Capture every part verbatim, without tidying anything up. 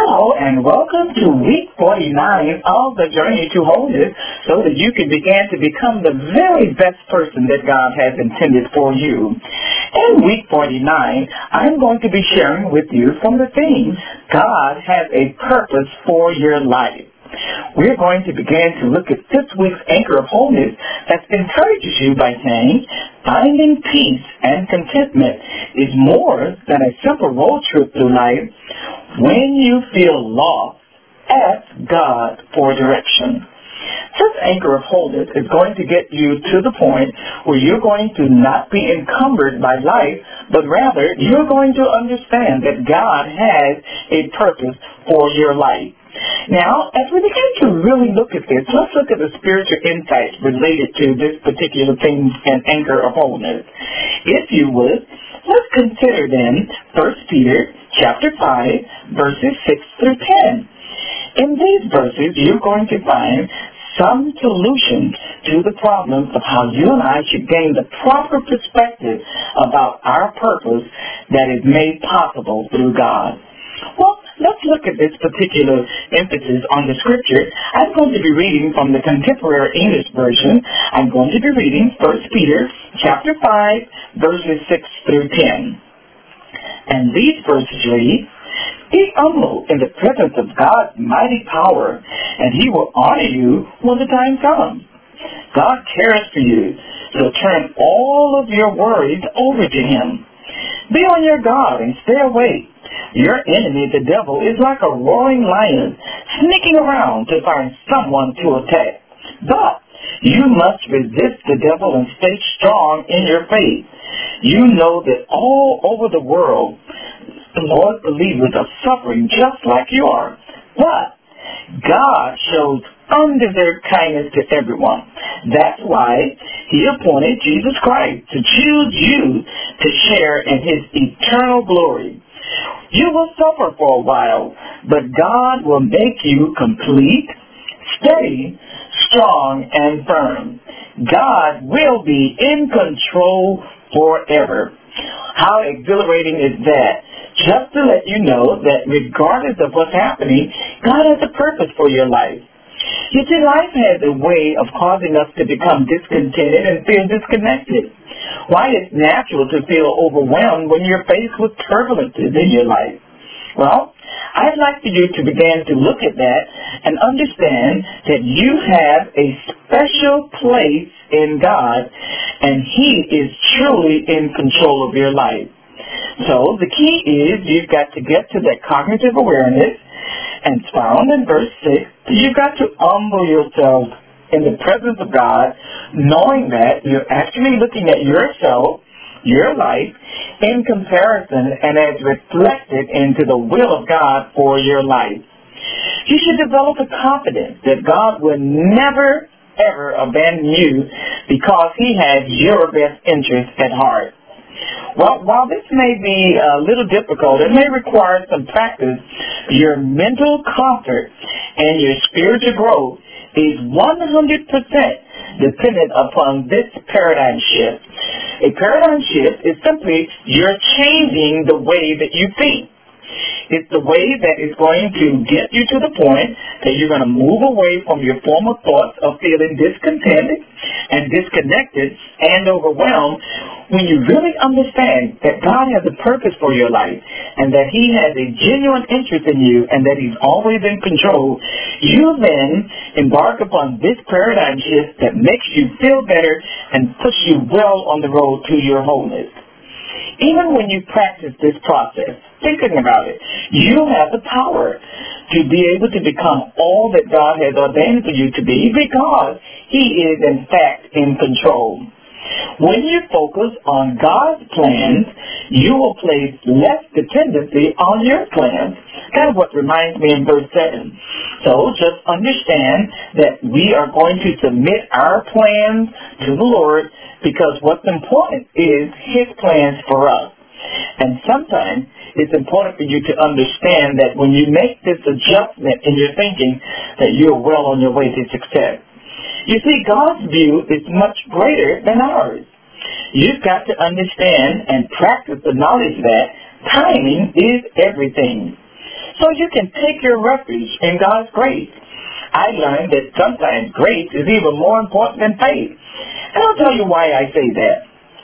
Hello and welcome to week forty-nine of the Journey to Wholeness so that you can begin to become the very best person that God has intended for you. In week forty-nine, I'm going to be sharing with you from the theme, God has a purpose for your life. We're going to begin to look at this week's anchor of wholeness that encourages you by saying, finding peace and contentment is more than a simple road trip through life. When you feel lost, ask God for direction. This anchor of wholeness is going to get you to the point where you're going to not be encumbered by life, but rather you're going to understand that God has a purpose for your life. Now, as we begin to really look at this, let's look at the spiritual insights related to this particular thing and anchor of wholeness. If you would, let's consider then First Peter chapter five, verses six through ten. In these verses, you're going to find some solutions to the problems of how you and I should gain the proper perspective about our purpose that is made possible through God. Well, let's look at this particular emphasis on the scripture. I'm going to be reading from the Contemporary English Version. I'm going to be reading First Peter chapter five, verses six through ten. And these verses read, be humble in the presence of God's mighty power, and he will honor you when the time comes. God cares for you, so turn all of your worries over to him. Be on your guard and stay awake. Your enemy, the devil, is like a roaring lion, sneaking around to find someone to attack. But you must resist the devil and stay strong in your faith. You know that all over the world, the Lord's believers are suffering just like you are. But God shows undeserved kindness to everyone. That's why he appointed Jesus Christ to choose you to share in his eternal glory. You will suffer for a while, but God will make you complete, steady, strong, and firm. God will be in control forever. How exhilarating is that? Just to let you know that regardless of what's happening, God has a purpose for your life. You see, life has a way of causing us to become discontented and feel disconnected. Why, it's natural to feel overwhelmed when you're faced with turbulences in your life. Well, I'd like for you to begin to look at that and understand that you have a special place in God, and he is truly in control of your life. So the key is you've got to get to that cognitive awareness, and it's found in verse six. You've got to humble yourself in the presence of God, knowing that you're actually looking at yourself, your life, in comparison and as reflected into the will of God for your life. You should develop a confidence that God will never, ever abandon you because he has your best interest at heart. Well, while this may be a little difficult, it may require some practice, your mental comfort and your spiritual growth is one hundred percent dependent upon this paradigm shift. A paradigm shift is simply you're changing the way that you think. It's the way that is going to get you to the point that you're going to move away from your former thoughts of feeling discontented and disconnected and overwhelmed when you really understand that God has a purpose for your life and that he has a genuine interest in you and that he's always in control. You then embark upon this paradigm shift that makes you feel better and puts you well on the road to your wholeness. Even when you practice this process, thinking about it, you have the power to be able to become all that God has ordained for you to be because he is in fact in control. When you focus on God's plans, you will place less dependency on your plans. Kind of what reminds me in verse seven. So just understand that we are going to submit our plans to the Lord because what's important is his plans for us. And sometimes it's important for you to understand that when you make this adjustment in your thinking, that you're well on your way to success. You see, God's view is much greater than ours. You've got to understand and practice the knowledge that timing is everything. So you can take your refuge in God's grace. I learned that sometimes grace is even more important than faith. And I'll tell you why I say that.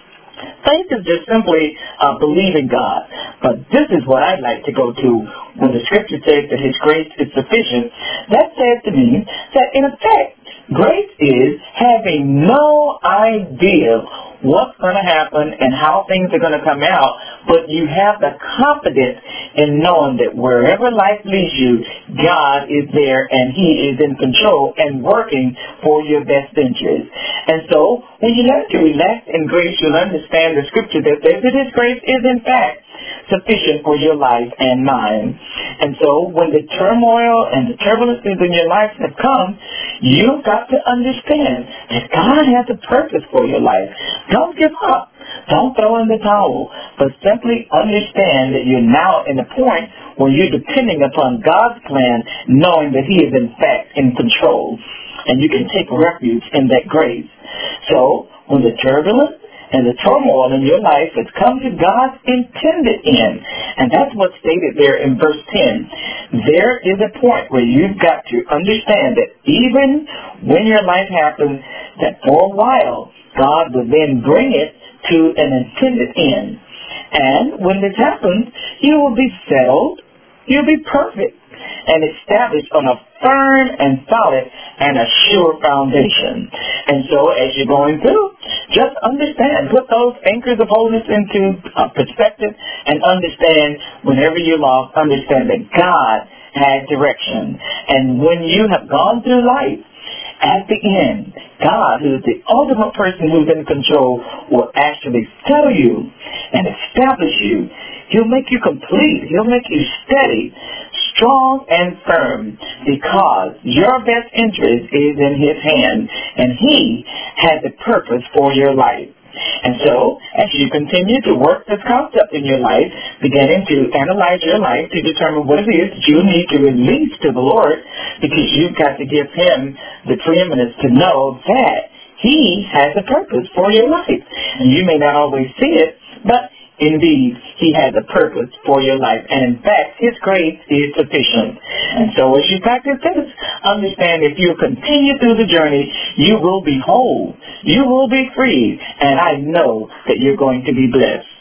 Faith is just simply uh, believing God. But this is what I'd like to go to when the scripture says that his grace is sufficient. That says to me that in effect, grace is having no idea what's going to happen and how things are going to come out, but you have the confidence in knowing that wherever life leads you, God is there and he is in control and working for your best interest. And so when you learn to relax in grace, you'll understand the scripture that says that his grace is in fact sufficient for your life and mine. And so when the turmoil and the turbulences in your life have come, you've got to understand that God has a purpose for your life. Don't give up. Don't throw in the towel, but simply understand that you're now in the point where you're depending upon God's plan, knowing that he is in fact in control. And you can take refuge in that grace. So when the turbulence and the turmoil in your life has come to God's intended end. And that's what's stated there in verse ten. There is a point where you've got to understand that even when your life happens, that for a while, God will then bring it to an intended end. And when this happens, you will be settled, you'll be perfect, and established on a firm and solid and a sure foundation. And so as you're going through, just understand, put those anchors of wholeness into uh, perspective and understand whenever you're lost, understand that God has direction. And when you have gone through life, at the end, God, who is the ultimate person who's in control, will actually settle you and establish you. He'll make you complete. He'll make you steady, strong, and firm because your best interest is in his hand, and he has a purpose for your life. And so, as you continue to work this concept in your life, beginning to analyze your life to determine what it is that you need to release to the Lord, because you've got to give him the preeminence to know that he has a purpose for your life. And you may not always see it, but indeed, he has a purpose for your life. And in fact, his grace is sufficient. And so as you practice this, understand if you continue through the journey, you will be whole. You will be free. And I know that you're going to be blessed.